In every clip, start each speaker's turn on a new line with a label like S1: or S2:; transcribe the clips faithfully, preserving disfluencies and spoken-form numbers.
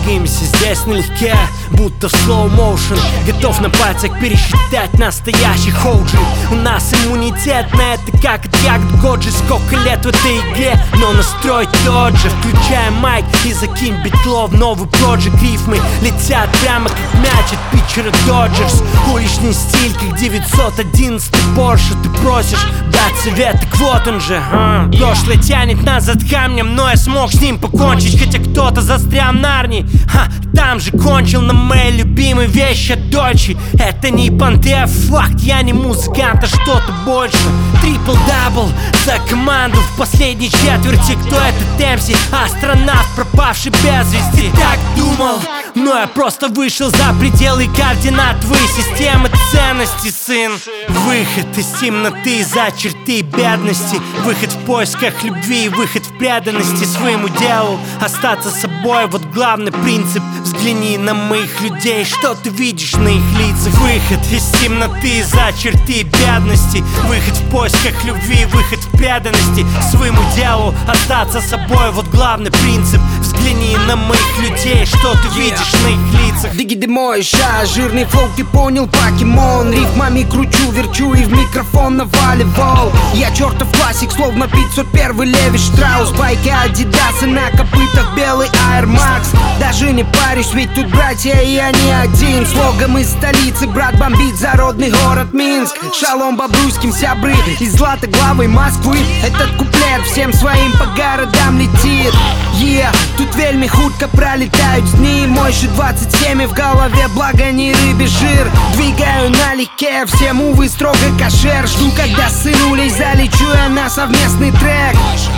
S1: Двигаемся здесь налегке, будто в slow motion. Готов на пальцах пересчитать настоящих оуджи. У нас иммунитет на это, как от ягод Годжи. Сколько лет в этой игре, но настрой тот же. Включаем майк и закинь битло в новый проджект. Рифмы летят прямо как мяч от питчера Доджерс. Уличный стиль, как девятьсот одиннадцатый Порше. Ты просишь дать совет, так вот он же, а. Прошлое тянет назад камнем, но я смог с ним покончить. Хотя кто-то застрял в Нарнии, ха, там же кончил на моей любимой вещи Дольче. Это не понты, а факт, я не музыкант, а что-то больше. Трипл-дабл за команду в последней четверти. Кто этот эм си? Астронавт, пропавший без вести. Так думал, но я просто вышел за пределы координат твоей системы ценностей, сын. Выход из темноты за черты бедности. Выход в поисках любви, выход в преданности своему делу. Остаться собой, вот главный принцип. Взгляни на моих людей, что ты видишь на их лицах. Выход из темноты за черты бедности. Выход в поисках любви, выход в преданности своему делу. Остаться собой, вот главный принцип. Взгляни на моих людей, что ты видишь на их лицах.
S2: Диги мой ша, жирный флоу, ты понял, покемон. Рифмами кручу, верчу и в микрофон наваливал. Я чертов классик, словно пятьсот первый Леви Штраус. Байки Адидасы на копытах, белый Air Max. Даже не парюсь, ведь тут братья и я не один. Слогом из столицы, брат бомбит за родный город Минск. Шалом бобруйским сябры из златоглавой Москвы. Этот куплет всем своим по городам летит. Yeah, тут вельми хутко пролетают дни. Мой же двадцать семь и в голове, благо не рыбий жир. Двигаю налегке, всем увы строго кошер. Жду, когда сынулей залечу я на совместный трек.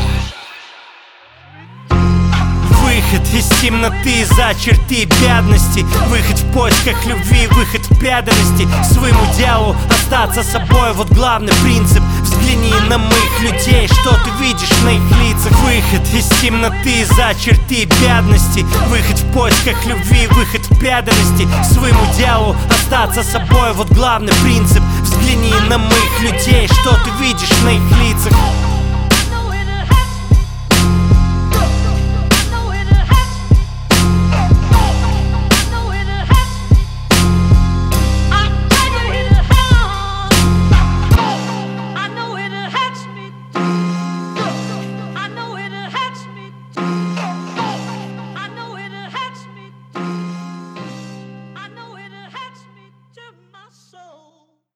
S1: Выход из темноты за черты бедности. Выход в поисках любви, выход в преданности своему делу. Остаться собой, вот главный принцип. Взгляни на моих людей, что ты видишь на их лицах. Выход из темноты за черты бедности. Выход в поисках любви, выход в преданности своему делу. Остаться собой, вот главный принцип. Взгляни на моих людей, что ты видишь на их лицах.